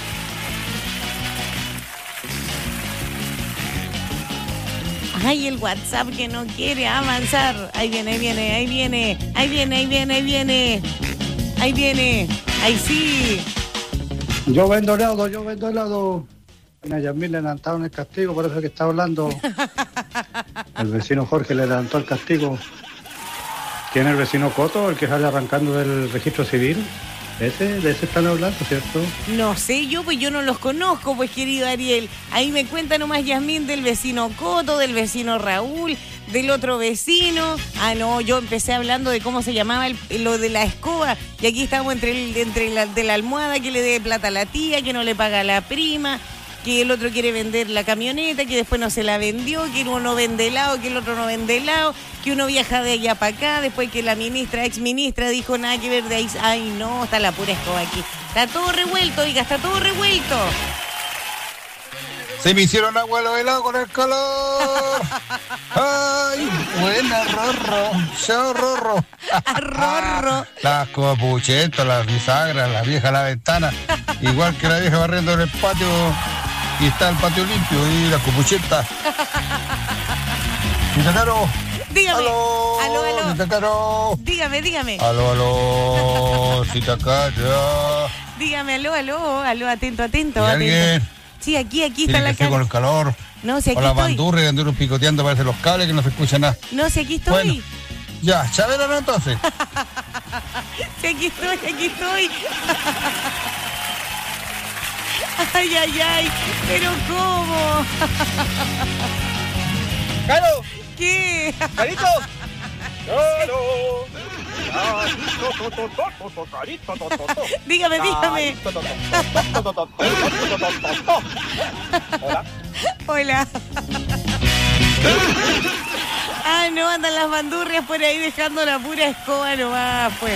Ay, el WhatsApp que no quiere avanzar. Ahí viene, ahí viene, ahí viene, ahí viene, ahí viene, ahí viene, ahí viene, ahí sí. Yo vendo helado, yo vendo helado. A Yasmín le levantaron el castigo, por eso que está hablando. El vecino Jorge le levantó el castigo. ¿Quién es el vecino Coto, el que sale arrancando del registro civil? Ese, de ese están hablando, ¿cierto? No sé yo, pues yo no los conozco, pues querido Ariel. Ahí me cuenta nomás Yasmín del vecino Coto, del vecino Raúl, del otro vecino. Ah, no, yo empecé hablando de cómo se llamaba el, lo de la escoba. Y aquí estamos entre, el, entre la, de la almohada que le dé plata a la tía, que no le paga a la prima, que el otro quiere vender la camioneta, que después no se la vendió, que uno no vende helado, que el otro no vende helado, que uno viaja de allá para acá, después que la ministra, ex ministra dijo nada que ver de ahí. Ay, no, está la pura escoba aquí. Está todo revuelto, oiga, está todo revuelto. Se me hicieron agua los helados con el calor. Ay, buena, Rorro. Chao, Rorro. Rorro. Las copuchetas, las bisagras, las viejas a la ventana. Igual que la vieja barriendo en el patio. Y está el patio limpio y las copuchetas. Tita Caro. Dígame. Aló, aló, aló. Tita Caro. Dígame, dígame. Aló, aló. Tita Caro. Dígame, aló, aló. Aló, atento, atento. ¿Y atento. alguien? Sí, aquí, aquí está la cara. Con el calor. No, si aquí o la estoy. bandurria que anduvieron picoteando, parece los cables que no se escucha nada. No, si aquí estoy. Bueno, ya, Chabela, ¿no? Entonces. Si aquí estoy, aquí estoy. Ay, ay, ay. Pero ¿cómo? ¡Caro! ¿Qué? ¡Carito! ¡Caro! Dígame, dígame. Hola. Hola. Ah, no, andan las bandurrias por ahí dejando la pura escoba nomás, pues.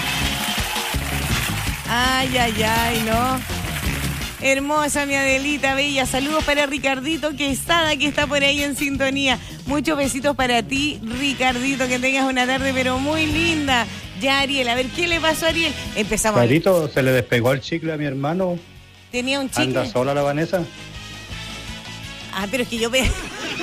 Ay, ay, ay, no. Hermosa mi Adelita, bella. Saludos para Ricardito Quesada, que está por ahí en sintonía. Muchos besitos para ti, Ricardito, que tengas una tarde pero muy linda. Ya, Ariel, a ver, ¿qué le pasó a Ariel? Empezamos. Carito, se le despegó el chicle a mi hermano. Tenía un chicle. ¿Anda sola la Vanessa? Ah, pero es que yo ve...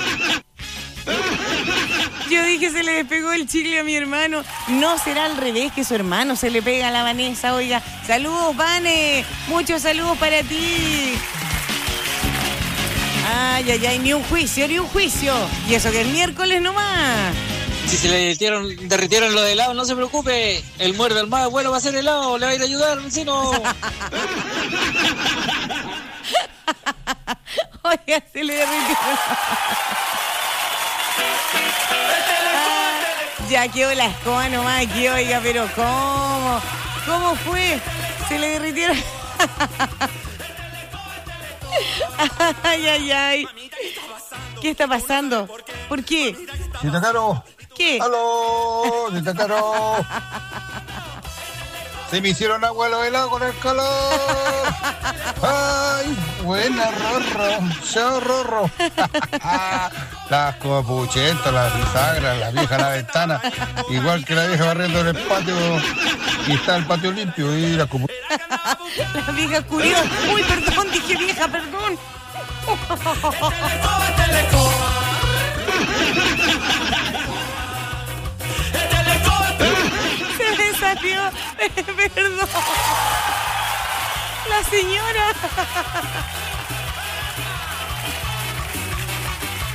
Yo dije se le despegó el chicle a mi hermano. No será al revés, que su hermano se le pega a la Vanessa, oiga. Saludos, Vane. Muchos saludos para ti. Ay, ay, ay, ni un juicio, ni un juicio. Y eso que el miércoles nomás. Si se le derritieron, derritieron los helados, no se preocupe. El muerde al más bueno va a ser helado. Le va a ir a ayudar, vecino. Oiga, se le derritieron. Ya quedó la escoba nomás aquí, oiga, pero ¿cómo? ¿Cómo fue? Se le derritieron. Ay, ay, ay. ¿Qué está pasando? ¿Por qué? Tita Caro. ¿Qué? ¡Aló! Tita Caro. Se me hicieron agua los helados con el calor. Ay, buena, Rorro. Chao, Rorro. Las copuchetas, las bisagras, las viejas a la ventana. Igual que la vieja barriendo en el patio. Y está el patio limpio y la copuchetas. La vieja curiosa. Uy, perdón, dije vieja, perdón. Se me salió. Perdón. La señora.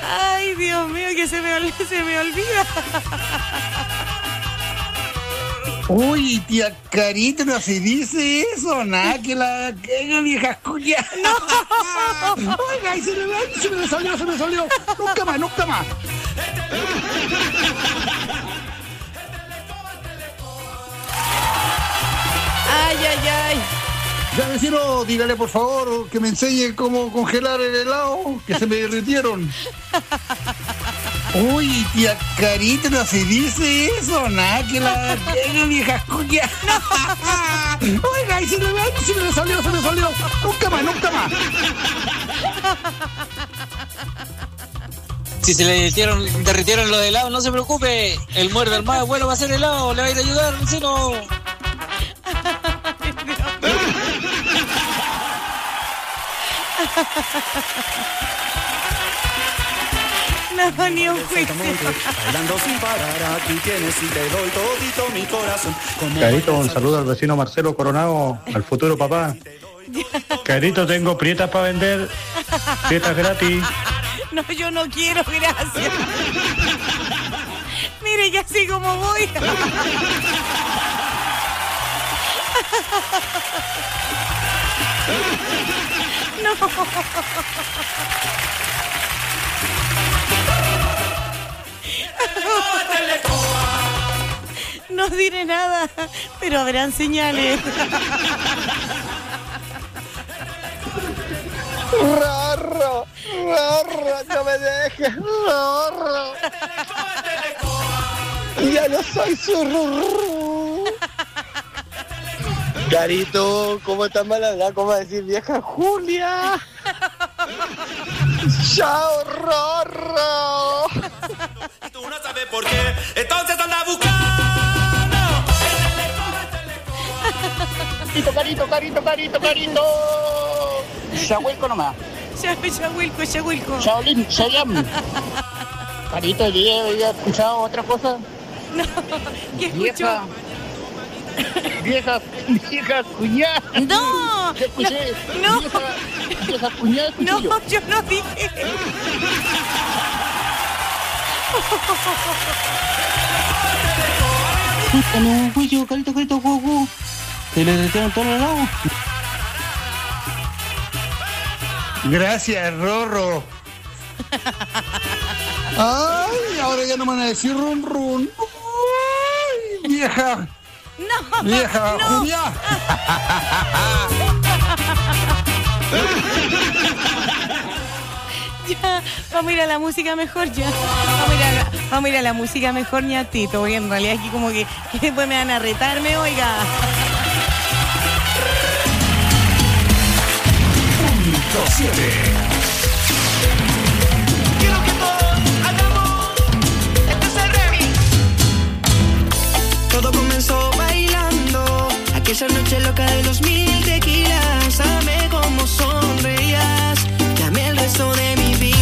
Ay, Dios mío, que se me, ol- se me olvida. Uy, tía Carita, no se dice eso, nada, que la que la vieja cuya. No. Oiga, y se me, ay, se me salió, se me salió. Nunca más, nunca más. Ay, ay, ay. Ya, vecino, dígale por favor que me enseñe cómo congelar el helado, que se me derritieron. Uy, tía Carita, no se dice eso, nada, que la que la vieja cuya. Oiga, y se me, ay, se me salió, se me salió. Nunca más, nunca más. Si se le derritieron, derritieron los helados, no se preocupe. El muerde al más bueno va a ser helado, le va a ir a ayudar, vecino. No, ni un juicio. Bailando sin parar, aquí tienes y te doy todito mi corazón. Carito, un saludo al vecino Marcelo Coronado, al futuro papá. Carito, tengo prietas para vender. Prietas gratis. No, yo no quiero, gracias. Mire, ya así como voy. No. No diré nada, pero habrán señales. Rorro, Rorro, no me dejes, Rorro. Ya no soy su Rorro. Carito, ¿cómo está mal hablar? ¿Cómo decir vieja Julia? Chao, Rorro. Tú no sabes por qué, entonces anda buscando. Carito, carito, carito, carito, carito. Chahuilco nomás. Chahuilco, Chahuilco. Shaolin, Shayam. Carito, ¿ya he escuchado otra cosa? No, ¿qué escuchó? Vieja, vieja cuñada. No, ¿Qué escuché? no, Vieja, vieja cuñada, escuché no, yo. yo no dije. No, fui yo, carito, carito, guau, se le retiraron todos los lados. Gracias, Rorro. Ay, ahora ya no me van a decir run run. Ay, vieja. No, vieja, no. Julia. Ya, vamos a ir a la música mejor ya. Vamos a ir a la, vamos a, ir a la música mejor, ñatito, porque en realidad aquí como que, que después me van a retarme, oiga. Punto siete. Quiero que todos hagamos este remix. Todo comenzó bailando, aquella noche loca de los mil tequilas. Amé como sonreías, te amé el resto de mi vida.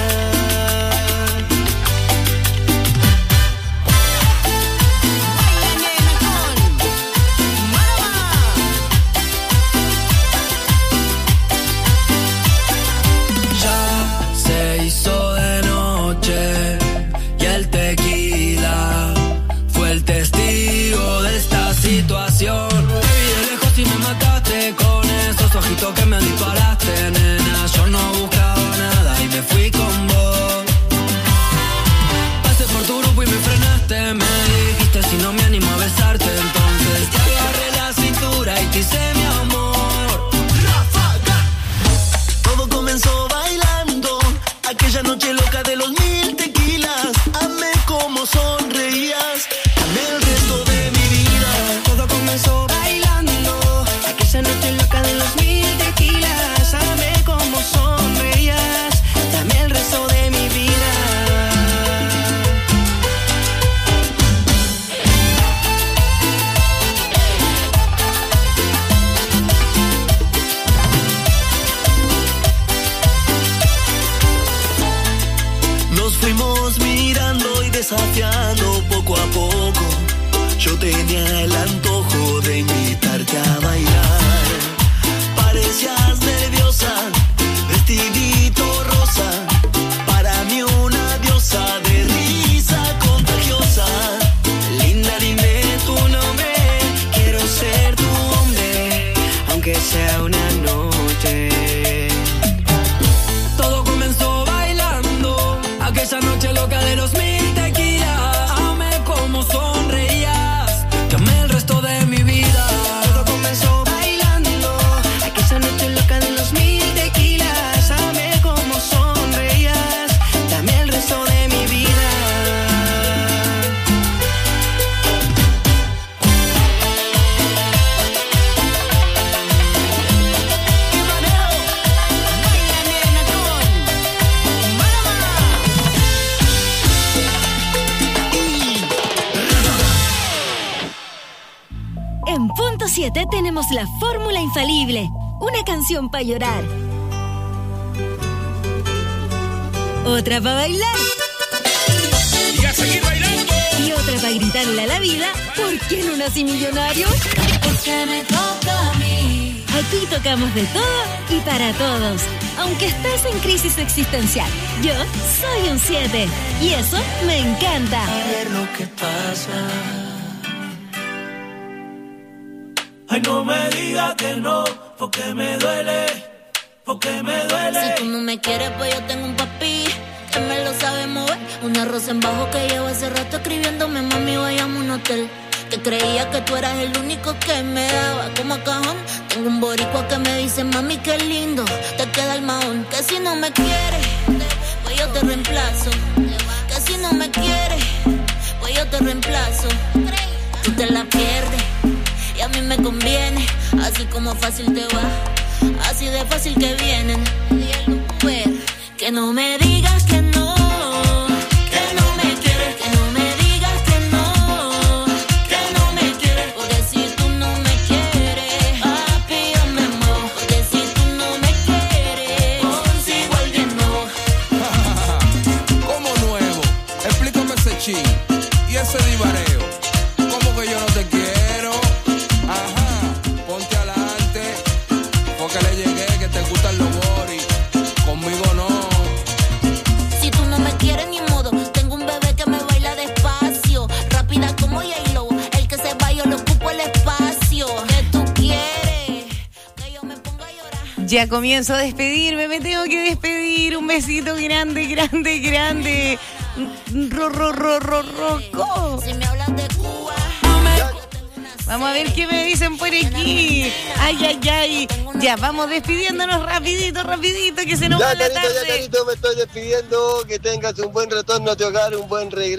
Ya se hizo de noche y el tequila fue el testigo de esta situación. Te vi de lejos y me mataste con esos ojitos que me disparaste, nena. Yo no buscaba nada y me fui con vos. Pasé por tu grupo y me frenaste. Me dijiste si no me animo a besarte, entonces te agarré la cintura y te hice mi amor. Todo comenzó bailando, aquella noche loca de los mil tequilas. Amé como sonreías, amé el resto de mi vida. Todo comenzó bailando, aquella noche loca de los mil tequilas. Amé como sonreías, amé el resto de mi vida. Nos fuimos mirando y desafiando poco a poco. Yo tenía el antojo de invitarte a bailar. Parecías nerviosa, vestidito rosa. Para mí de los mil tequilas. Amé como sonreías, te amé el resto de mi vida. Todo comenzó bailando, aquella noche loca de los mil tequilas. Amé como sonreías, te amé el resto de mi vida. En Punto siete tenemos la fórmula infalible. Una canción para llorar. Otra para bailar. Y a seguir bailando. Y otra para gritarle a la vida, ¿por qué no nací millonario? Porque me toca a mí. Aquí tocamos de todo y para todos. Aunque estés en crisis existencial, yo soy un siete. Y eso me encanta. A ver lo que pasa. Ay, no me digas que no, porque me duele, porque me duele. Si tú no me quieres, pues yo tengo un papi que me lo sabe mover. Un arroz en bajo que llevo hace rato escribiéndome, mami, vayamos a un hotel. Que creía que tú eras el único que me daba como cajón. Tengo un boricua que me dice, mami, qué lindo te queda el mahón. Que si no me quieres, pues yo te reemplazo. Que si no me quieres, pues yo te reemplazo. Tú te la pierdes y a mí me conviene. Así como fácil te va, así de fácil que vienen. Pues, que no me digas que no, que no me quieres. Que no me digas que no, que no me quieres. Porque si tú no me quieres, papi, yo me muevo. Porque si tú no me quieres, consigo a alguien nuevo. ¿Cómo nuevo? Explícame ese chin y ese divareo. ¿Cómo que yo no te quiero? Ajá, ponte adelante, porque le llegué que te gustan los boris, conmigo no. Si tú no me quieres ni modo, tengo un bebé que me baila despacio, rápida como J-Lo, el que se va yo le ocupo el espacio. ¿Qué tú quieres? Que yo me ponga a llorar. Ya comienzo a despedirme, me tengo que despedir. Un besito grande, grande, grande. Ro, ro, ro, ro, roco. Si me hablas de Cuba, vamos a ver qué me dicen por aquí. Ay, ay, ay. Ya, vamos despidiéndonos rapidito, rapidito, que se nos Ya, va la Carito, tarde. ya, Carito, me estoy despidiendo. Que tengas un buen retorno a tu hogar, un buen regreso.